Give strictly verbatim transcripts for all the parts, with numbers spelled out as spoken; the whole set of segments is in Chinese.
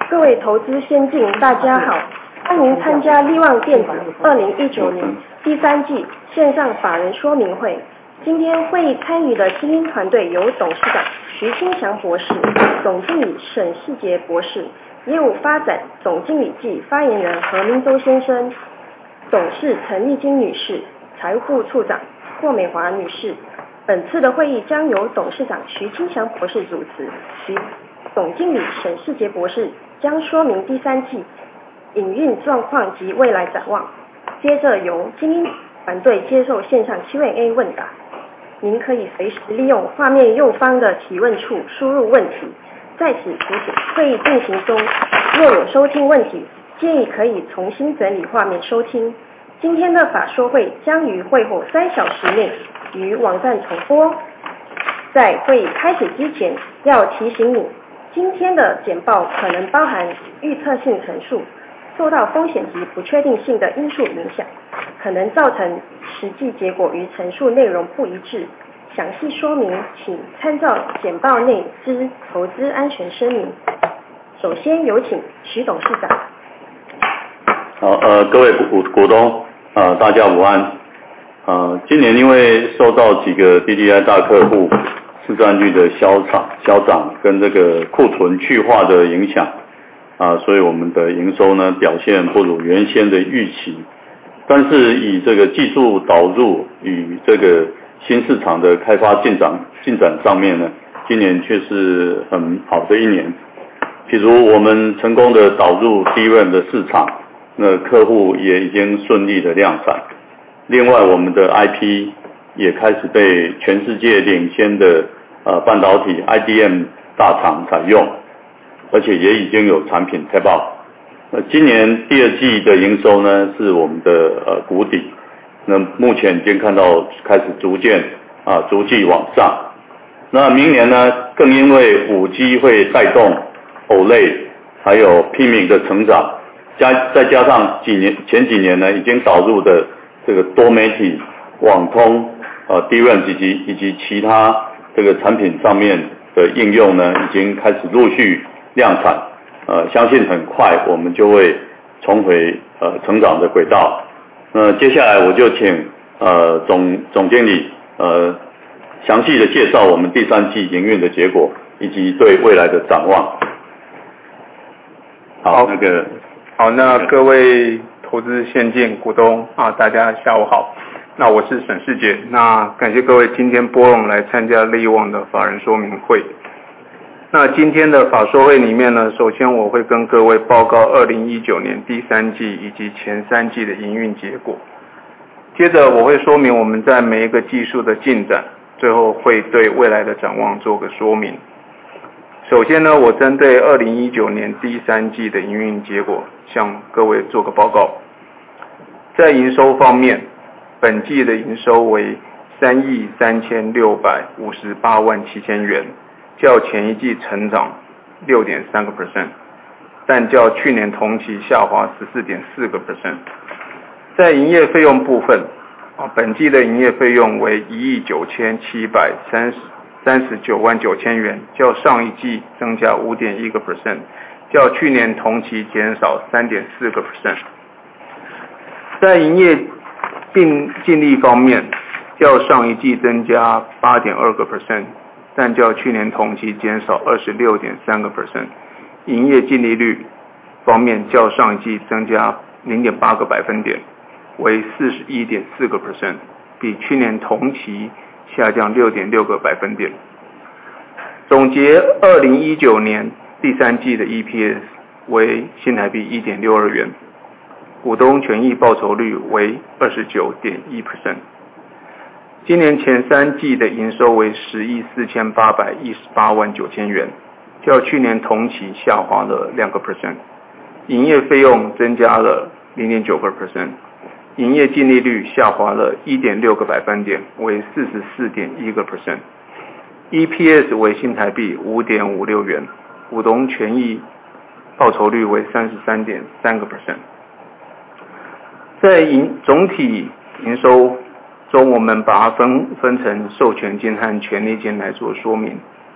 各位投资先进，大家好，欢迎参加力旺电子二零一九年第三季线上法人说明会。今天会议参与的精英团队有董事长徐清祥博士、总经理沈世杰博士、业务发展总经理暨发言人何明洲先生、董事陈丽金女士、财务处长霍美华女士。本次的会议将由董事长徐清祥博士主持，徐总经理沈世杰博士将说明第三季营运状况及未来展望。接着由精英团队接受线上 Q and A 问答，您可以随时利用画面右方的提问处输入问题。在此提醒，会议进行中若有收听问题，建议可以重新整理画面收听。今天的法说会将于会后三小时内于网站重播。在会议开始之前，要提醒你，今天的简报可能包含预测性陈述，受到风险及不确定性的因素影响，可能造成实际结果与陈述内容不一致。详细说明请参照简报内之投资安全声明。首先有请徐董事长。 好，呃，各位股股东，呃，大家午安。呃，今年因为受到几个 D D I 大客户市占率的消涨、消涨跟这个库存去化的影响，啊、呃，所以我们的营收呢表现不如原先的预期。但是以这个技术导入与这个新市场的开发进展进展上面呢，今年却是很好的一年。譬如我们成功的导入 D R A M 的市场，那客户也已经顺利的量产。另外，我们的 I P 也开始被全世界领先的呃半导体 I D M 大厂采用，而且也已经有产品开爆。那今年第二季的营收呢是我们的呃谷底，那目前已经看到开始逐渐啊逐季往上。那明年呢，更因为 五 G 会带动 O L E D 还有 P M I C 的成长，加再加上几年前几年呢已经导入的这个多媒体、网通、呃 D R A M 以及以及其他这个产品上面的应用呢，已经开始陆续量产。呃，相信很快我们就会重回呃成长的轨道。那接下来我就请呃总总经理呃详细的介绍我们第三季营运的结果以及对未来的展望。好， 好那个好，那各位投资先进股东啊，大家下午好。那我是沈世杰，那感谢各位今天拨冗来参加力旺的法人说明会。那今天的法说会里面呢，首先我会跟各位报告二零一九年第三季以及前三季的营运结果。接着我会说明我们在每一个技术的进展，最后会对未来的展望做个说明。首先呢，我针对二零一九年第三季的营运结果向各位做个报告。在营收方面，本季的营收为三亿三千六百五十八万七千元，较前一季成长 六点三个 percent， 但较去年同期下滑 十四点四个 percent。 在营业费用部分，本季的营业费用为一亿九千七百三十九万九千元，较上一季增加 五点一个 percent， 较去年同期减少 三点四个 percent。 在营业净净利方面，较上一季增加 八点二个 percent，但较去年同期减少 二十六点三个 percent， 营业净利率方面较上一季增加 零点八个百分点，为 四十一点四个 percent， 比去年同期下降 六点六个百分点。总结二零一九年第三季的 E P S 为新台币 一点六二元，股东权益报酬率为 二十九点一 percent。今年前三季的营收为十亿四千八百一十八万九千元，较去年同期下滑了 两个 percent， 营业费用增加了 零点九个 percent， 营业净利率下滑了 一点六个百分点，为 四十四点一个 percent， E P S 为新台币 五点五六元，股东权益报酬率为 三十三点三个 percent。 在营总体营收中，我们把它分分成授权金和权利金来做说明。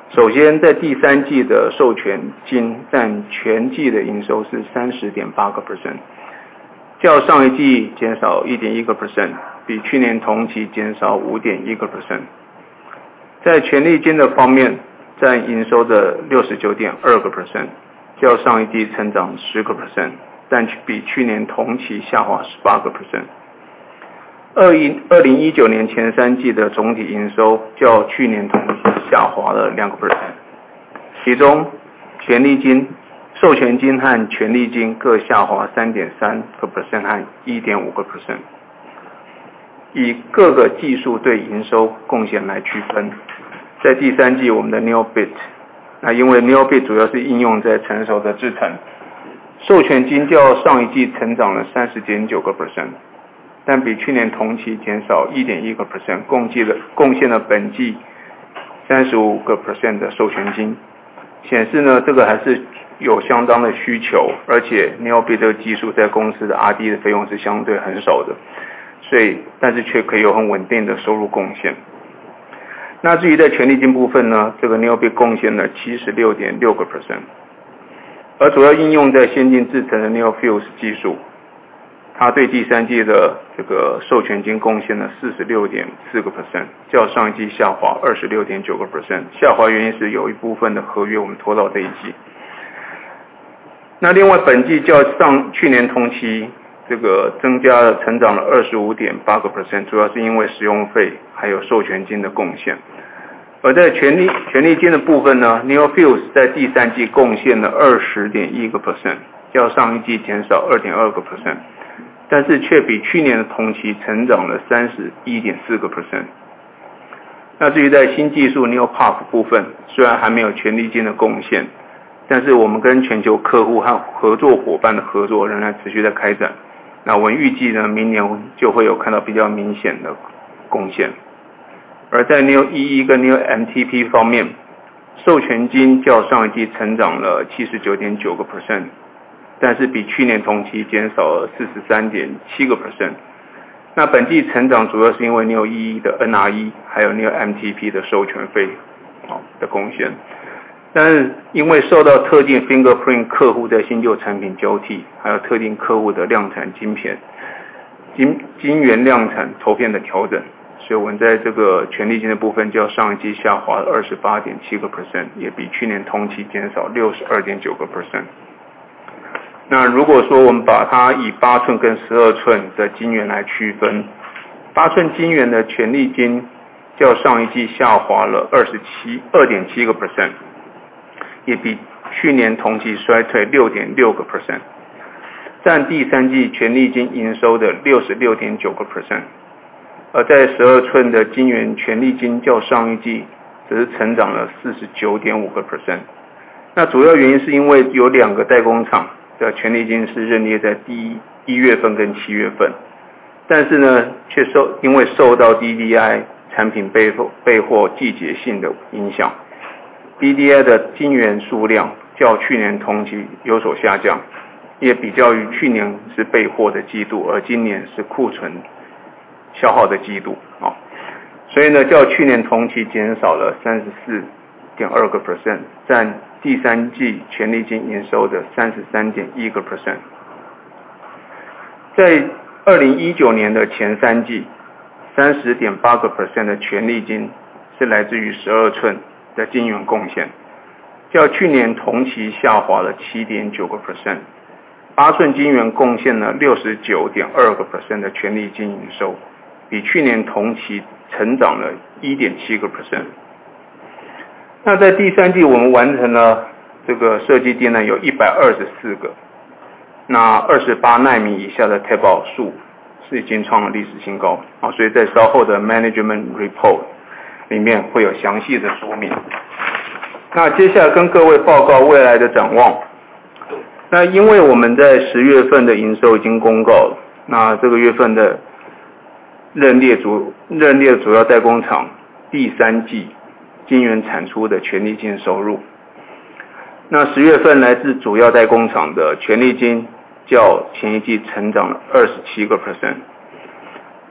首先，在第三季的授权金占全季的营收是 三十点八个 percent， 较上一季减少 一点一个 percent， 比去年同期减少 五点一个 percent。在权利金的方面，占营收的 六十九点二个 percent， 较上一季成长 十个 percent， 但比去年同期下滑 十八个 percent。二零一九年前三季的总体营收较去年同期下滑了 两个 percent， 其中权利金、授权金和权利金各下滑 三点三个 percent 和 一点五个 percent。以各个技术对营收贡献来区分，在第三季我们的 NeoBit， 那因为 NeoBit 主要是应用在成熟的制程，授权金较上一季成长了 三十点九个 percent， 但比去年同期减少 一点一个 percent， 共计了贡献了本季三十五个 percent 的授权金，显示呢这个还是有相当的需求，而且 NeoBit 这个技术在公司的 R and D 的费用是相对很少的，所以但是却可以有很稳定的收入贡献。那至于在权利金部分呢，这个 NeoBit 贡献了 七十六点六个 percent， 而主要应用在先进制程的 NeoFuse 技术，它对第三季的这个授权金贡献了 四十六点四个 percent， 较上一季下滑 二十六点九个 percent， 下滑原因是有一部分的合约我们拖到这一季。那另外本季较上去年同期这个增加了成长了 二十五点八个 percent， 主要是因为使用费还有授权金的贡献。而在权利权利金的部分呢， NeoFuse 在第三季贡献了 二十点一个 percent， 较上一季减少 二点二个 percent， 但是却比去年的同期成长了 三十一点四个 percent。 那至于在新技术 NeoPUF 部分，虽然还没有权利金的贡献，但是我们跟全球客户和合作伙伴的合作仍然持续在开展。那我们预计呢，明年就会有看到比较明显的贡献。而在 Neo 一一 跟 Neo M T P 方面，授权金较上一季成长了 七十九点九个 percent， 但是比去年同期减少了 四十三点七个 percent。那本季成长主要是因为 Neo 一一 的 N R E 还有 Neo M T P 的授权费的贡献。但是因为受到特定 Fingerprint 客户在新旧产品交替，还有特定客户的量产晶片、晶晶圆量产投片的调整，所以我们在这个权利金的部分较上一季下滑了 二十八点七个 percent， 也比去年同期减少 六十二点九个 percent。那如果说我们把它以八寸跟十二寸的晶圆来区分，八寸晶圆的权利金较上一季下滑了 二十七 二点七个 percent，也比去年同期衰退 六点六个 percent， 占第三季权利金营收的 六十六点九个 percent。 而在十二寸的晶圆权利金较上一季只是成长了 四十九点五个 percent。 那主要原因是因为有两个代工厂的权利金是认列在第一一月份跟七月份，但是呢却受因为受到 D D I 产品备货备货季节性的影响， D D I 的晶圆数量较去年同期有所下降，也比较于去年是备货的季度，而今年是库存消耗的季度，哦，所以呢较去年同期减少了 三十四点二个 percent， 占第三季权利金营收的 三十三点一个 percent。 在二零一九年的前三季 三十点八个 percent 的权利金是来自于十二寸的晶圆贡献，较去年同期下滑了 七点九个 percent， 八寸晶圆贡献了 六十九点二个 percent 的权利金营收，比去年同期成长了 一点七个 percent。 那在第三季我们完成了这个设计订单有一百二十四个，那二十八奈米以下的 tape-out 数是已经创了历史新高，啊，所以在稍后的 management report 里面会有详细的说明。那接下来跟各位报告未来的展望。那因为我们在十月份的营收已经公告了，那这个月份的认列主认列主要代工厂第三季晶圆产出的权利金收入，那十月份来自主要代工厂的权利金较前一季成长了 二十七个 percent，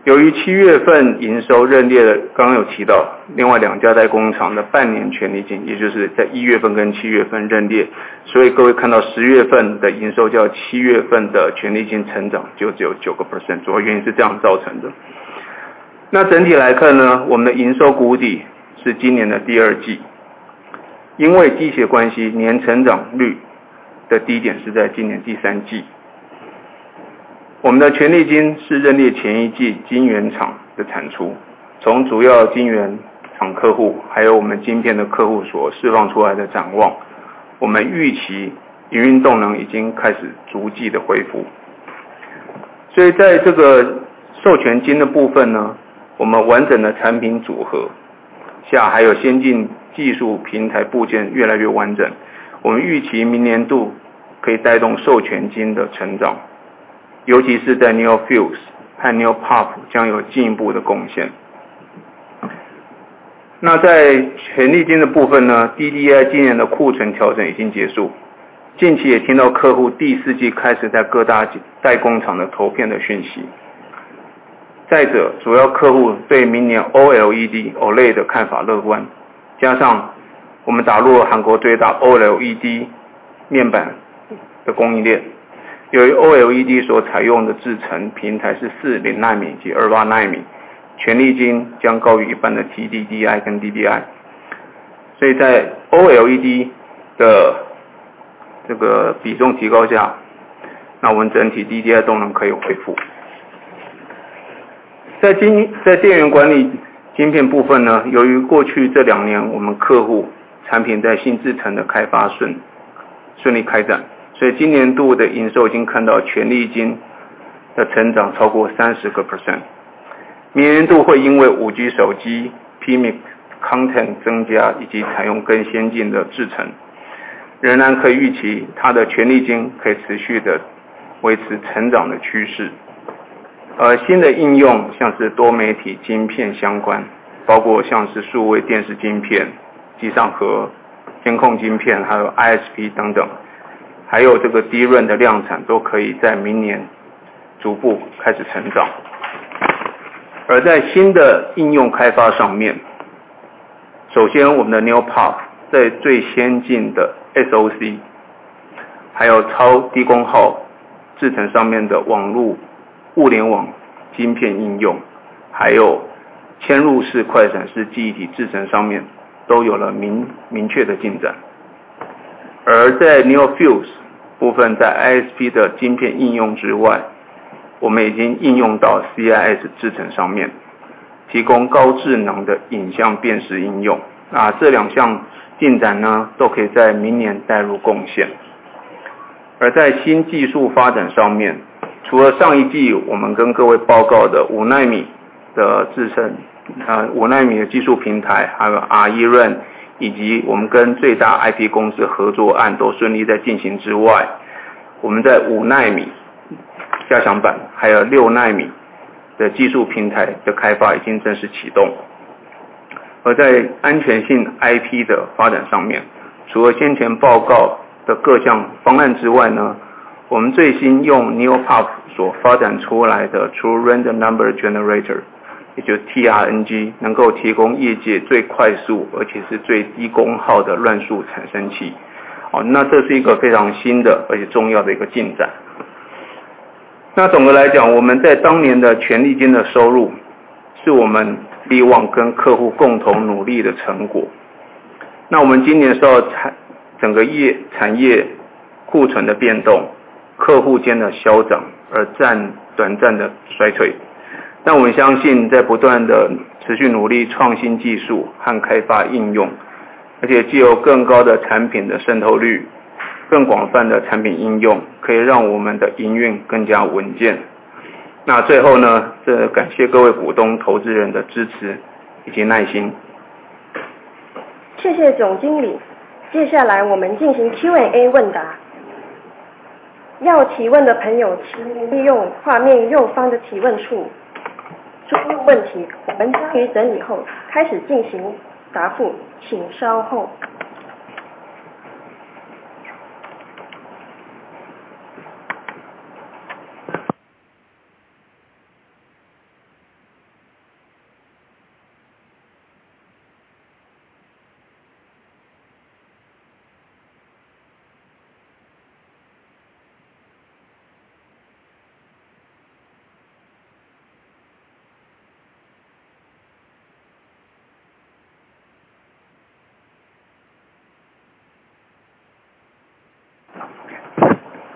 由于七月份营收认列的，刚刚有提到，另外两家代工厂的半年权利金，也就是在一月份跟七月份认列，所以各位看到十月份的营收较七月份的权利金成长就只有九个 percent， 主要原因是这样造成的。那整体来看呢，我们的营收谷底是今年的第二季，因为季节关系，年成长率的低点是在今年第三季。我们的权利金是认列前一季晶圆厂的产出，从主要晶圆厂客户还有我们晶片的客户所释放出来的展望，我们预期营运动能已经开始逐季的恢复。所以在这个授权金的部分呢，我们完整的产品组合下，还有先进技术平台部件越来越完整，我们预期明年度可以带动授权金的成长，尤其是在 NeoFuse 和 NeoPUF 将有进一步的贡献。那在权利金的部分呢， D D I 今年的库存调整已经结束，近期也听到客户第四季开始在各大代工厂的投片的讯息。再者，主要客户对明年 O L E D、O L E D 的看法乐观，加上我们打入了韩国最大 O L E D 面板的供应链，由于 O L E D 所采用的制程平台是四十奈米及二十八奈米，权利金将高于一般的 T D D I 跟 D D I， 所以在 O L E D 的这个比重提高下，那我们整体 D D I 动能可以恢复。在晶在电源管理晶片部分呢，由于过去这两年我们客户产品在新制程的开发顺顺利开展，所以今年度的营收已经看到权利金的成长超过 百分之三十。明年度会因为 五 G 手机 P M I C content 增加以及采用更先进的制程，仍然可以预期它的权利金可以持续的维持成长的趋势。而新的应用像是多媒体晶片相关，包括像是数位电视晶片、机上盒、监控晶片，还有 I S P 等等，还有这个 D R A M 的量产都可以在明年逐步开始成长。而在新的应用开发上面，首先我们的 NeoPUF 在最先进的 S O C， 还有超低功耗制程上面的网络物联网晶片应用，还有嵌入式快闪式记忆体制程上面都有了明明确的进展。而在 NeoFuse 部分，在 I S P 的晶片应用之外，我们已经应用到 C I S 制程上面，提供高智能的影像辨识应用。那这两项进展呢，都可以在明年带入贡献。而在新技术发展上面，除了上一季我们跟各位报告的五奈米的制程，呃五奈米的技术平台，还有 R E R A M， 以及我们跟最大 I P 公司合作案都顺利在进行之外，我们在五奈米加强版还有六奈米的技术平台的开发已经正式启动。而在安全性 I P 的发展上面，除了先前报告的各项方案之外呢，我们最新用 NeoPUF 所发展出来的 True Random Number Generator， 也就是 T R N G， 能够提供业界最快速而且是最低功耗的乱数产生器。哦，那这是一个非常新的而且重要的一个进展。那总的来讲，我们在当年的权利金的收入，是我们力旺跟客户共同努力的成果。那我们今年受到产整个业产业库存的变动，客户间的消长而暂短暂的衰退，但我们相信在不断的持续努力创新技术和开发应用，而且藉由更高的产品的渗透率，更广泛的产品应用，可以让我们的营运更加稳健。那最后呢，这感谢各位股东投资人的支持以及耐心。 谢谢总经理。接下来我们进行 Q and A 问答。要提问的朋友，请利用画面右方的提问处输入问题，我们将于整理后开始进行答复，请稍后。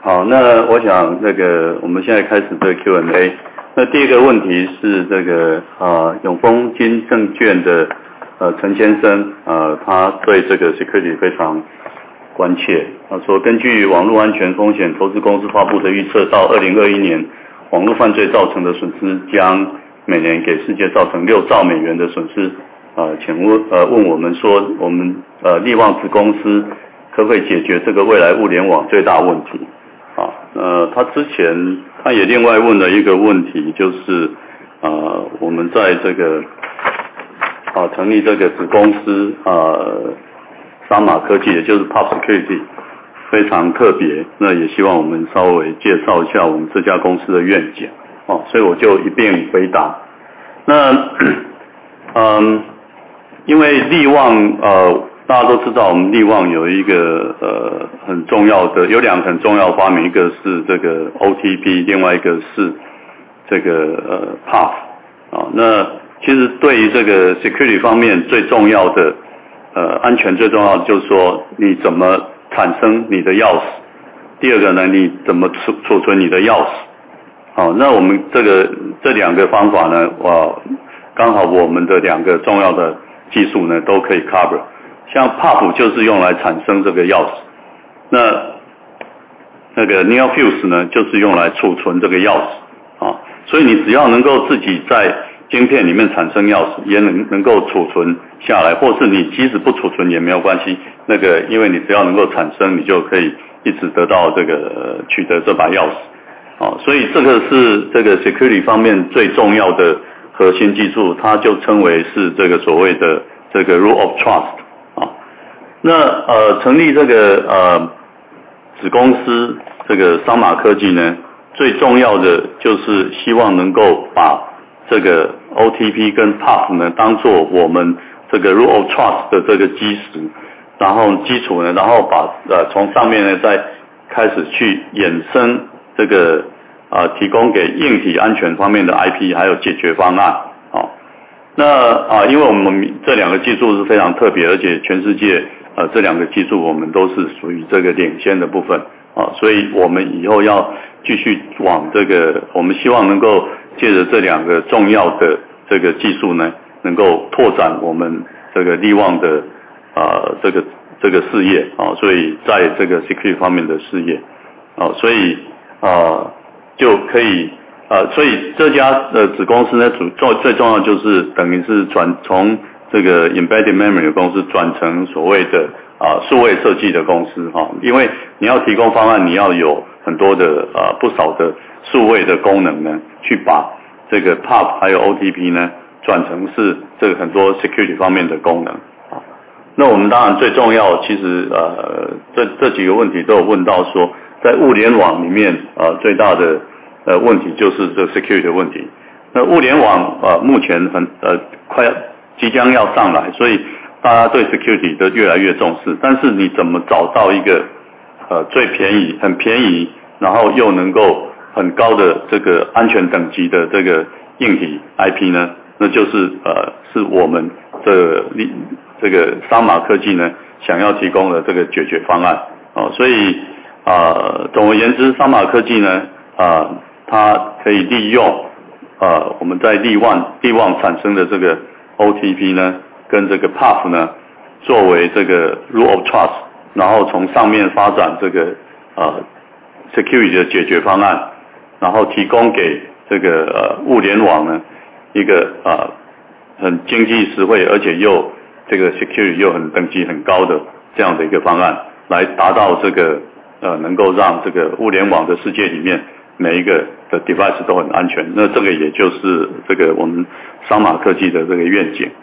好，那我想那个我们现在开始这个 Q and A。那第一个问题是这个呃永丰金证券的呃陈先生呃他对这个 security 非常关切。他说根据网络安全风险投资公司发布的预测，到二零二一年网络犯罪造成的损失将每年给世界造成六兆美元的损失。呃，请问呃问我们说我们呃力旺子公司可不可以解决这个未来物联网最大问题？啊，呃，他之前他也另外问了一个问题，就是呃，我们在这个啊成立这个子公司呃，商马科技，也就是 P U F Security， 非常特别。那也希望我们稍微介绍一下我们这家公司的愿景。哦，所以我就一并回答。那嗯，因为力旺呃。大家都知道，我们力旺有一个呃很重要的，有两个很重要的发明，一个是这个 O T P， 另外一个是这个呃 P U F 啊。那其实对于这个 security 方面最重要的呃安全最重要的就是说你怎么产生你的钥匙，第二个呢你怎么储储存你的钥匙。好，那我们这个这两个方法呢，哇，刚好我们的两个重要的技术呢都可以 cover。像 P U F 就是用来产生这个钥匙，那那个 NeoFuse 呢，就是用来储存这个钥匙啊。所以你只要能够自己在晶片里面产生钥匙，也能能够储存下来，或是你即使不储存也没有关系。那个因为你只要能够产生，你就可以一直得到这个、呃、取得这把钥匙啊。所以这个是这个 security 方面最重要的核心技术，它就称为是这个所谓的这个 Root of Trust。那呃，成立这个呃子公司这个商马科技呢，最重要的就是希望能够把这个 O T P 跟 P U F 呢当做我们这个 Root of Trust 的这个基石，然后基础呢，然后把呃从上面呢再开始去衍生这个啊、呃、提供给硬体安全方面的 I P 还有解决方案啊、哦。那啊，因为我们这两个技术是非常特别，而且全世界呃这两个技术我们都是属于这个领先的部分啊，所以我们以后要继续往这个，我们希望能够借着这两个重要的这个技术呢，能够拓展我们这个力旺的呃这个这个事业啊，所以在这个 security 方面的事业啊，所以啊就可以。呃，所以这家的子公司呢，主最最重要就是等于是转从这个 embedded memory 的公司转成所谓的啊数位设计的公司哈、哦，因为你要提供方案，你要有很多的呃不少的数位的功能呢，去把这个 P U F 还有 O T P 呢转成是这个很多 security 方面的功能啊。那我们当然最重要，其实呃这这几个问题都有问到说，在物联网里面呃最大的呃，问题就是这 security 的问题。那物联网呃，目前很呃快要即将要上来，所以大家对 security 都越来越重视。但是你怎么找到一个呃最便宜、很便宜，然后又能够很高的这个安全等级的这个硬体 I P 呢？那就是呃是我们这这个商马科技呢想要提供的这个解决方案哦。所以啊、呃，总而言之，商马科技呢啊。呃它可以利用呃我们在力旺力旺产生的这个 O T P 呢，跟这个 P U F 呢，作为这个 Root of Trust， 然后从上面发展这个呃 security 的解决方案，然后提供给这个呃物联网呢一个呃很经济实惠，而且又这个 security 又很等级很高的这样的一个方案，来达到这个呃能够让这个物联网的世界里面每一个的 device 都很安全，那这个也就是这个我们商马科技的这个愿景。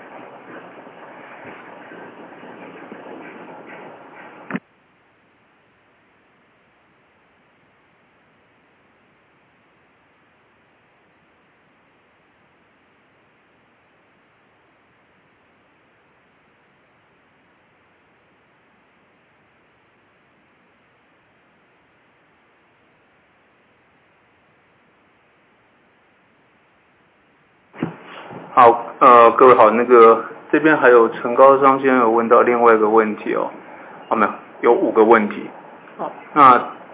好，呃，各位好，那个这边还有陈高商先生有问到另外一个问题哦，好没有？有五个问题。好，那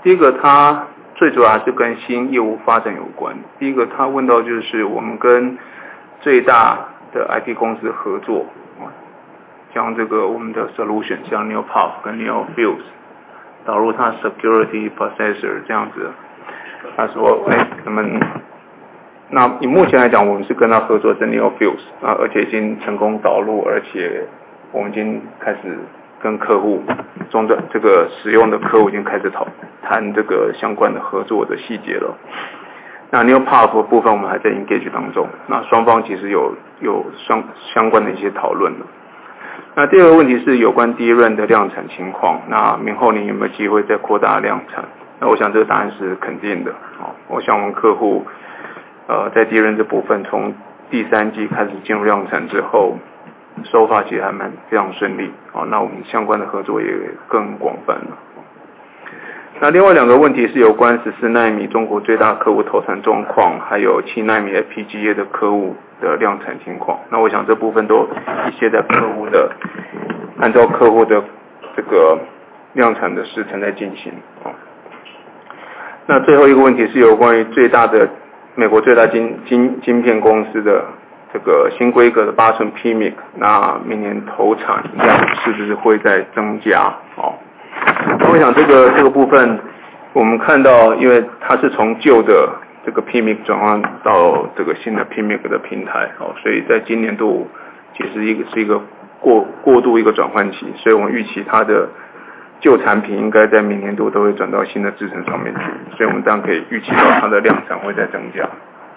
第一个它最主要还是跟新业务发展有关。第一个他问到就是我们跟最大的 I P 公司合作，将这个我们的 solution 像 NeoPUF 跟 NeoFuse 导入它 security processor 这样子。他说，哎，那么那以目前来讲，我们是跟他合作是 NeoFuse 啊，而且已经成功导入，而且我们已经开始跟客户中的这个使用的客户已经开始讨谈这个相关的合作的细节了。那 NeoPUF 的部分我们还在 engage 当中，那双方其实有有相相关的一些讨论了。那第二个问题是有关第一轮的量产情况，那明后年有没有机会再扩大量产？那我想这个答案是肯定的。哦，我想我们客户呃在第一轮这部分从第三季开始进入量产之后，收发其实还蛮非常顺利。哦，那我们相关的合作也更广泛了。那另外两个问题是有关十四奈米中国最大客户投产状况，还有七奈米 F P G A 的客户的量产情况。那我想这部分都一些在客户的按照客户的这个量产的时程在进行。哦，那最后一个问题是有关于最大的美国最大晶晶晶片公司的这个新规格的八寸 P M I C， 那明年投产量是不是会再增加？哦，那我想这个这个部分，我们看到，因为它是从旧的这个 P M I C 转换到这个新的 P M I C 的平台，哦，所以在今年度其实一个是一个过过渡一个转换期，所以我们预期它的旧产品应该在明年度都会转到新的制程上面去，所以我们当然可以预期到它的量产会再增加。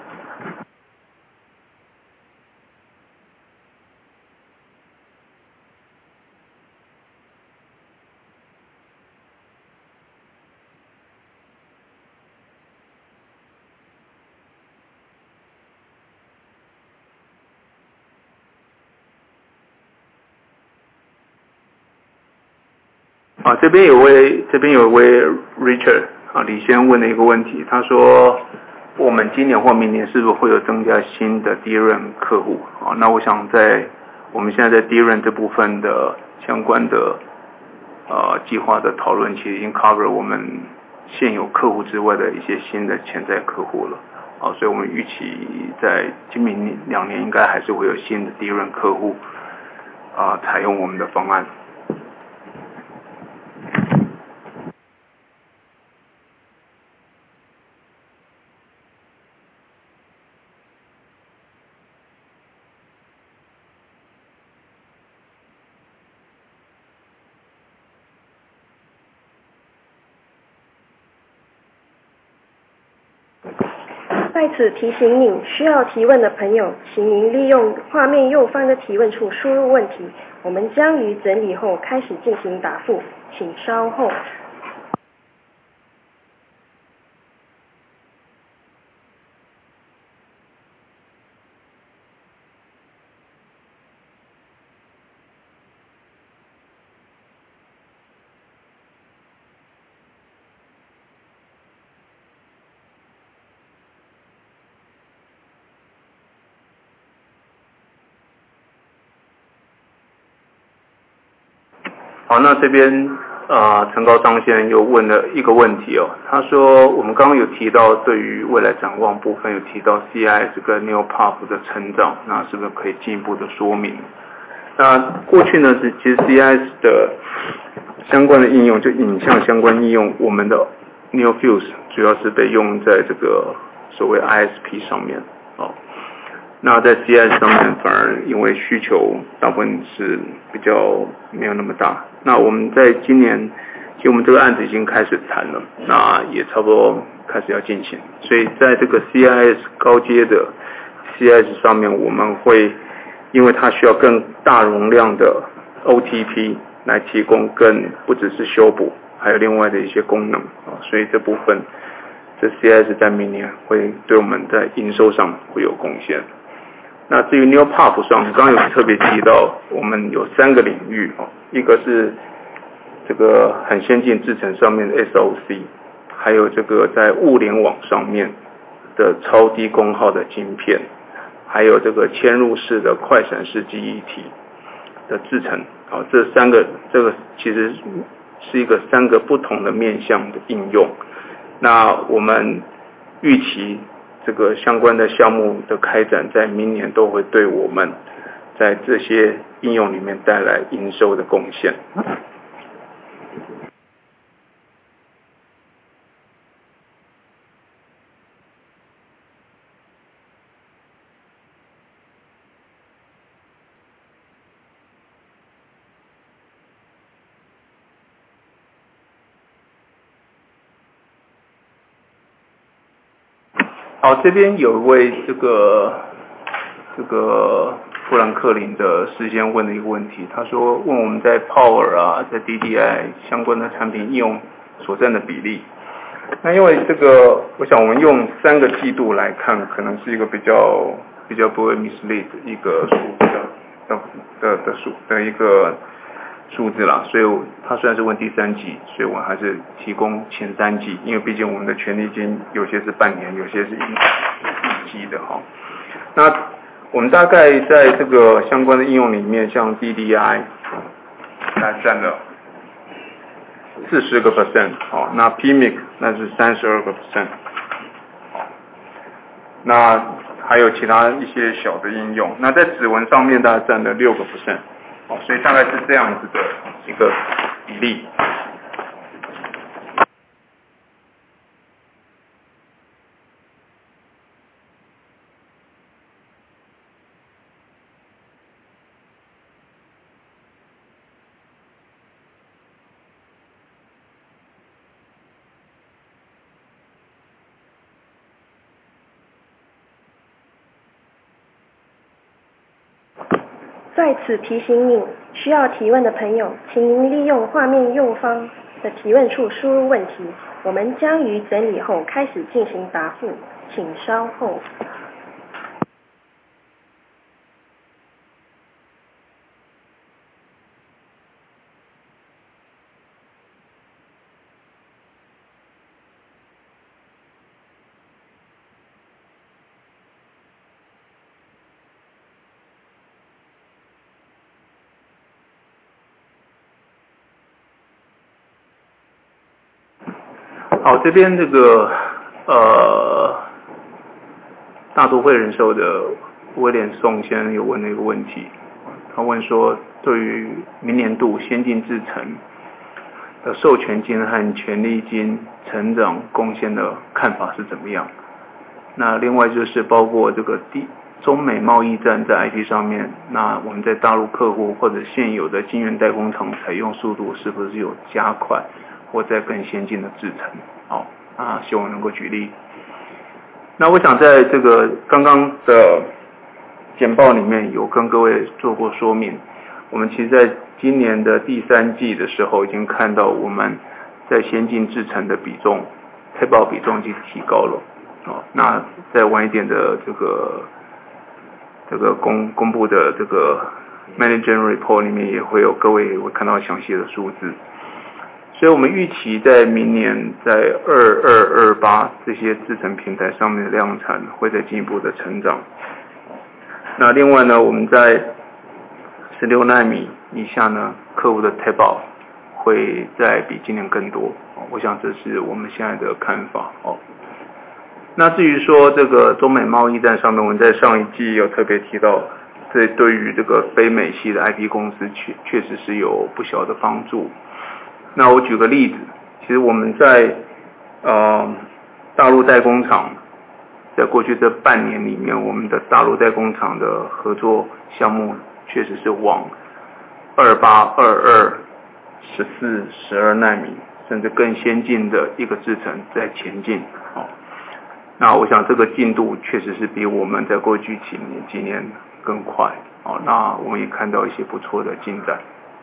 啊，这边有位这边有位 Richard 啊，李先问的一个问题，他说我们今年或明年是不是会有增加新的 D R A M 客户啊？那我想在我们现在在 D R A M 这部分的相关的呃计划的讨论，其实已经 cover 我们现有客户之外的一些新的潜在客户了。啊，所以我们预期在今明两年应该还是会有新的 D R A M 客户啊采用我们的方案。 在此提醒您，需要提问的朋友，请您利用画面右方的提问处输入问题，我们将于整理后开始进行答复，请稍后。 好，那这边呃，陈高章先生又问了一个问题哦，他说我们刚刚有提到对于未来展望部分有提到 C I S 跟 NeoPUF 的成长，那是不是可以进一步的说明？那过去呢，是其实 C I S 的相关的应用，就影像相关应用，我们的 NeoFuse 主要是被用在这个所谓 I S P 上面哦。那在 C I S 上面反而因为需求大部分是比较没有那么大。那我们在今年，其实我们这个案子已经开始谈了，那也差不多开始要进行。所以在这个 C I S 高阶的 C I S 上面，我们会因为它需要更大容量的 O T P 来提供更不只是修补，还有另外的一些功能啊，所以这部分这 C I S 在明年会对我们在营收上会有贡献。那至于 NeoPUF 上，刚刚有特别提到，我们有三个领域哦，一个是这个很先进制程上面的 S O C， 还有这个在物联网上面的超低功耗的晶片，还有这个嵌入式的快闪式记忆体的制程。好，这三个这个其实是一个三个不同的面向的应用。那我们预期这个相关的项目的开展，在明年都会对我们在这些应用里面带来营收的贡献。好，这边有一位这个这个富兰克林的事先问的一个问题，他说问我们在 Power 啊，在 D D I 相关的产品应用所占的比例。那因为这个，我想我们用三个季度来看，可能是一个比较比较不会 mislead 一个数的的的的数的一个数字啦，所以它虽然是问第三季，所以我还是提供前三季，因为毕竟我们的权利金有些是半年，有些是一一季的哈。那我们大概在这个相关的应用里面，像 D D I 它占了四十个 percent， 好，那 P M I C 那是三十二个 percent， 好，那还有其他一些小的应用，那在指纹上面大概占了六个 percent。哦，所以大概是这样子的一个比例。 在此提醒您，需要提问的朋友，请您利用画面右方的提问处输入问题，我们将于整理后开始进行答复，请稍后。 好，这边这个呃大都会人寿的威廉宋先生有问了一个问题，他问说，对于明年度先进制程的授权金和权利金成长贡献的看法是怎么样？那另外就是包括这个第中美贸易战在 I P 上面，那我们在大陆客户或者现有的晶圆代工厂采用速度是不是有加快或在更先进的制程？好，啊，希望能够举例。那我想在这个刚刚的简报里面有跟各位做过说明，我们其实在今年的第三季的时候已经看到我们在先进制程的比重，配报比重已经提高了。哦，那再晚一点的这个这个公公布的这个 Management Report 里面也会有各位会看到详细的数字。所以我们预期在明年在二二二八这些制程平台上面的量产会再进一步的成长。那另外呢，我们在十六奈米以下呢，客户的 tape-out 会再比今年更多。我想这是我们现在的看法。哦，那至于说这个中美贸易战上面，我们在上一季有特别提到，这对于这个非美系的 I P 公司确确实是有不小的帮助。那我举个例子，其实我们在呃大陆代工厂，在过去这半年里面，我们的大陆代工厂的合作项目确实是往二八、二二、十四、十二奈米，甚至更先进的一个制程在前进。哦，那我想这个进度确实是比我们在过去几年几年更快。哦，那我们也看到一些不错的进展。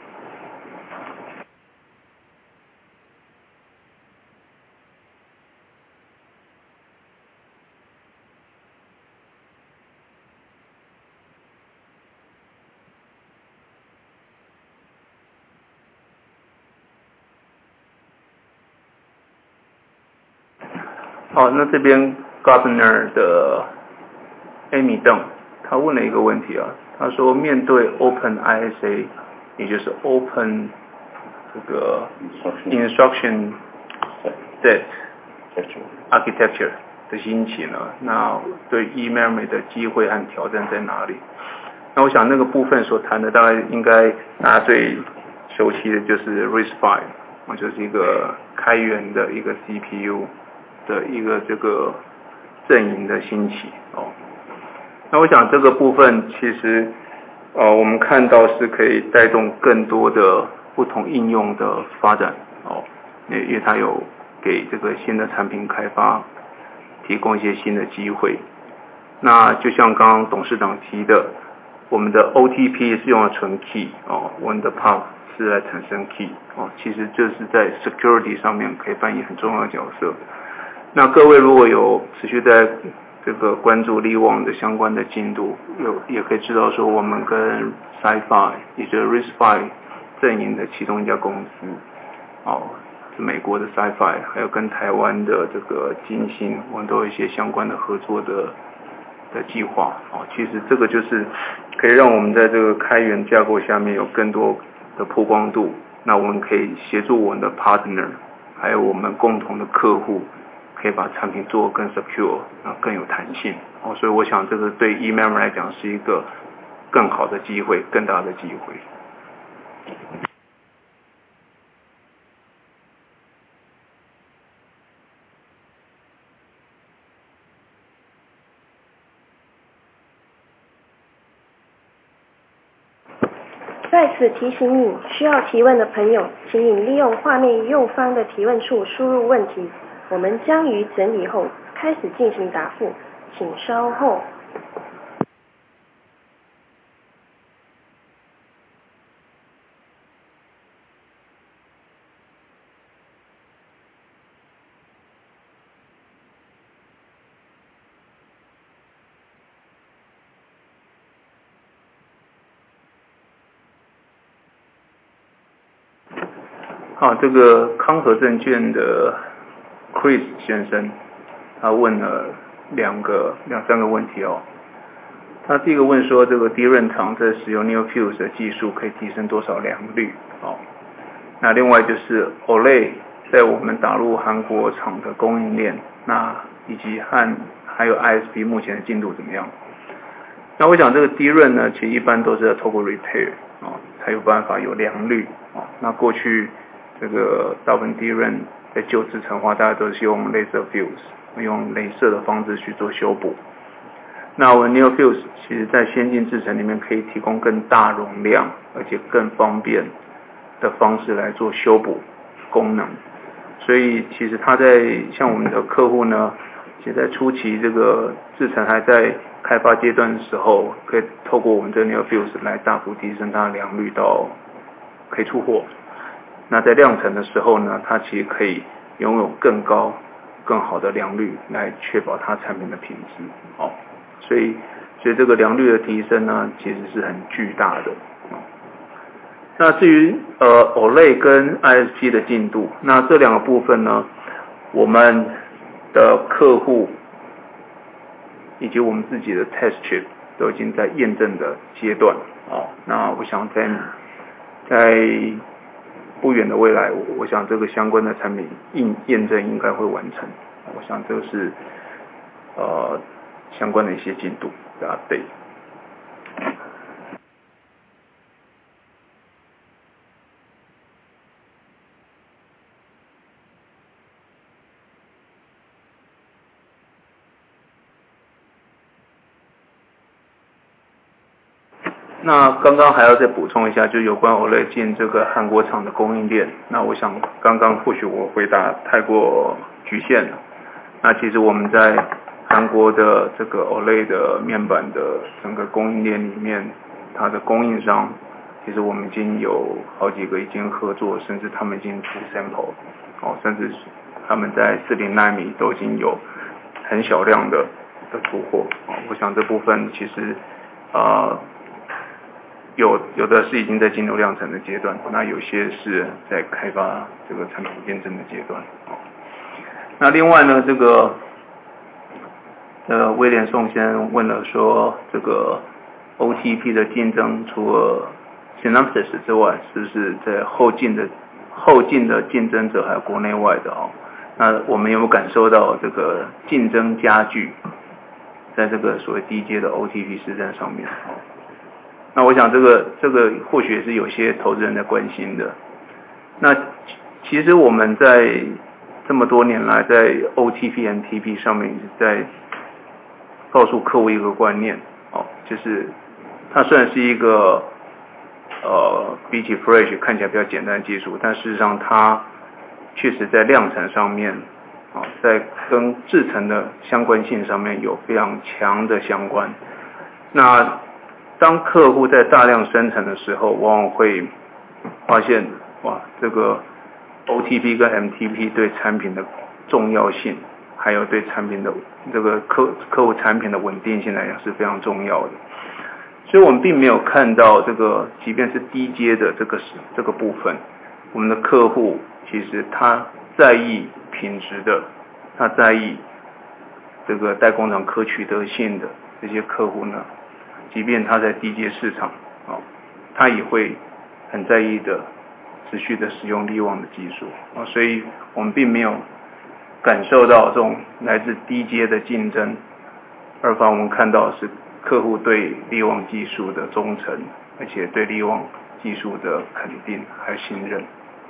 好，那这边 Gartner 的 Amy 邓，他问了一个问题啊，他说面对 Open I S A， 也就是 Open 这个 instruction set architecture 的兴起呢，那对 eMemory 的机会和挑战在哪里？那我想那个部分所谈的，大概应该大家最熟悉的就是 R I S C V 啊，就是一个开源的一个 C P U 的一个这个阵营的兴起哦。那我想这个部分其实呃我们看到是可以带动更多的不同应用的发展哦，因为它有给这个新的产品开发提供一些新的机会。那就像刚刚董事长提的，我们的 O T P 是用来存 key 哦，我们的 P U F 是来产生 key 哦，其实这是在 security 上面可以扮演很重要的角色。那各位如果有持续在这个关注力旺的相关的进度，有也可以知道说我们跟 Sci-Fi 也就是 R I S C V 阵营的其中一家公司哦，是美国的 Sci-Fi， 还有跟台湾的这个金星，我们都有一些相关的合作的的计划哦。其实这个就是可以让我们在这个开源架构下面有更多的曝光度，那我们可以协助我们的 partner， 还有我们共同的客户，可以把产品做更 secure， 更有弹性哦。所以我想这个对 eMemory 来讲是一个更好的机会，更大的机会。 在此提醒你，需要提问的朋友，请你利用画面右方的提问处输入问题，我们将于整理后开始进行答复，请稍后。 好，这个康和证券的 Chris 先生，他问了两个两三个问题哦。他第一个问说，这个 D R A M 厂在使用 NeoFuse 的技术可以提升多少良率哦？那另外就是 O L E D 在我们打入韩国厂的供应链，那以及和还有 I S P 目前的进度怎么样？那我想这个 D R A M 呢，其实一般都是要透过 repair 哦，才有办法有良率哦。那过去这个大部分 D R A M 在旧制程化，大家都是用 laser fuse， 用雷射的方式去做修补。那我们 NeoFuse 其实在先进制程里面可以提供更大容量，而且更方便的方式来做修补功能。所以其实它在像我们的客户呢，其实在初期这个制程还在开发阶段的时候，可以透过我们这 NeoFuse 来大幅提升它的良率到可以出货。那在量产的时候呢，它其实可以拥有更高、更好的良率来确保它产品的品质。哦，所以，所以这个良率的提升呢，其实是很巨大的。哦，那至于呃 O L E D 跟 I S P 的进度，那这两个部分呢，我们的客户以及我们自己的 test chip 都已经在验证的阶段。哦，那我想在在不远的未来，我想这个相关的产品验验证应该会完成。我想这个是呃相关的一些进度的 update。那刚刚还要再补充一下，就有关 O L E D 进这个韩国厂的供应链。那我想刚刚或许我回答太过局限了。那其实我们在韩国的这个 O L E D 的面板的整个供应链里面，它的供应商，其实我们已经有好几个已经合作，甚至他们已经出 sample， 哦，甚至他们在四零奈米都已经有很小量的的出货。哦，我想这部分其实呃。有有的是已经在进入量产的阶段，那有些是在开发这个产品验证的阶段。那另外呢，这个呃威廉宋先生问了说，这个 O T P 的竞争除了 Synopsys 之外，是不是在后进的后进的竞争者还有国内外的哦，那我们有没有感受到这个竞争加剧，在这个所谓低阶的 O T P 市占上面哦？那我想这个这个或许也是有些投资人在关心的。那其实我们在这么多年来在 O T P、M T P 上面一直在告诉客户一个观念哦，就是它虽然是一个呃比起 Flash 看起来比较简单的技术，但事实上它确实在量产上面啊、哦，在跟制程的相关性上面有非常强的相关。那当客户在大量生产的时候，往往会发现哇，这个 O T P 跟 M T P 对产品的重要性，还有对产品的这个客客户产品的稳定性来讲是非常重要的。所以我们并没有看到这个，即便是低阶的这个这个部分，我们的客户其实他在意品质的，他在意这个代工厂可取得性的这些客户呢，即便他在低阶市场啊、哦，他也会很在意的持续的使用力旺的技术啊、哦，所以我们并没有感受到这种来自低阶的竞争，而反而我们看到的是客户对力旺技术的忠诚，而且对力旺技术的肯定还有信任。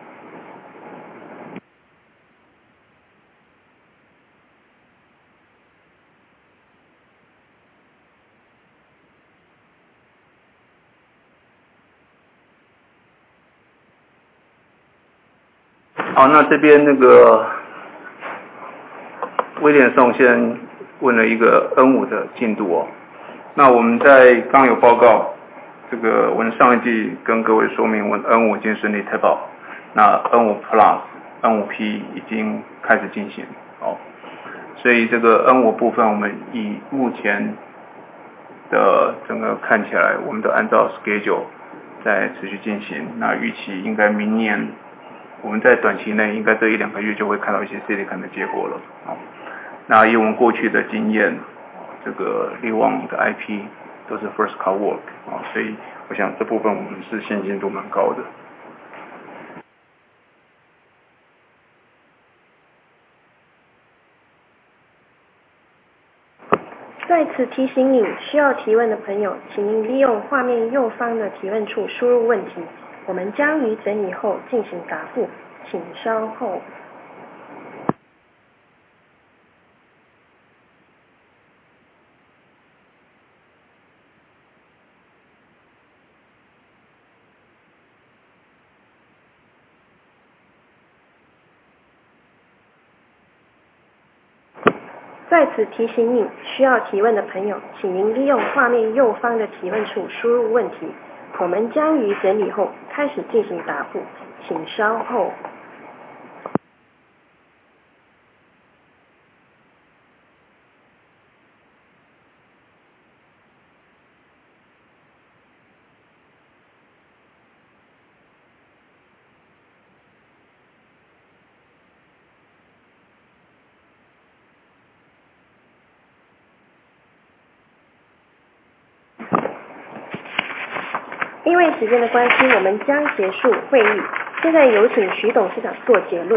好，那这边那个威廉宋先问了一个 N 五 的进度哦。那我们在刚有报告，这个我们上一季跟各位说明，我们 N 五 已经顺利 tape out， 那 N 五 Plus、N 五 P 已经开始进行哦。所以这个 N 五 部分，我们以目前的整个看起来，我们都按照 schedule 在持续进行。那预期应该明年，我们在短期内应该这一两个月就会看到一些 silicon 的结果了哦。那以我们过去的经验，这个力旺的 I P 都是 first cut work 啊、哦，所以我想这部分我们是信心度蛮高的。 在此提醒你，需要提问的朋友，请您利用画面右方的提问处输入问题，我们将于整理后进行答复，请稍后。在此提醒你，需要提问的朋友，请您利用画面右方的提问处输入问题，我们将于整理后开始进行答复，请稍后。因为时间的关系，我们将结束会议。现在有请徐董事长做结论。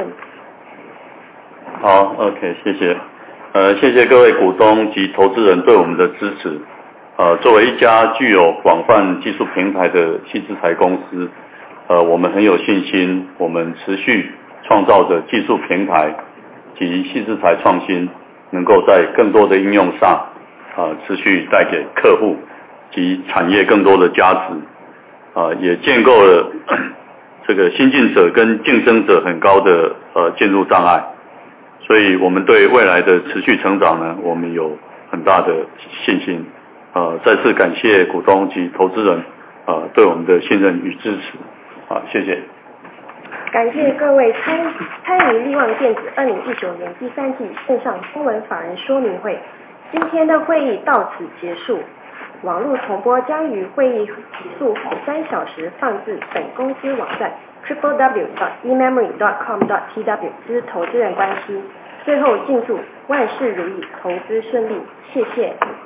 好 ，OK， 谢谢。呃，谢谢各位股东及投资人对我们的支持。呃，作为一家具有广泛技术平台的矽智财公司，呃，我们很有信心，我们持续创造着技术平台及矽智财创新，能够在更多的应用上，呃，持续带给客户及产业更多的价值。啊，也建构了这个新进者跟竞争者很高的呃进入障碍，所以我们对未来的持续成长呢，我们有很大的信心。呃，再次感谢股东及投资人呃对我们的信任与支持。啊，谢谢。 感谢各位参参与力旺电子二零一九年第三季线上中文法人说明会，今天的会议到此结束。网络重播将于会议结束后三小时放置本公司网站 triple w dot e memory dot com dot t w 之投资人关系。最后敬祝万事如意，投资顺利，谢谢。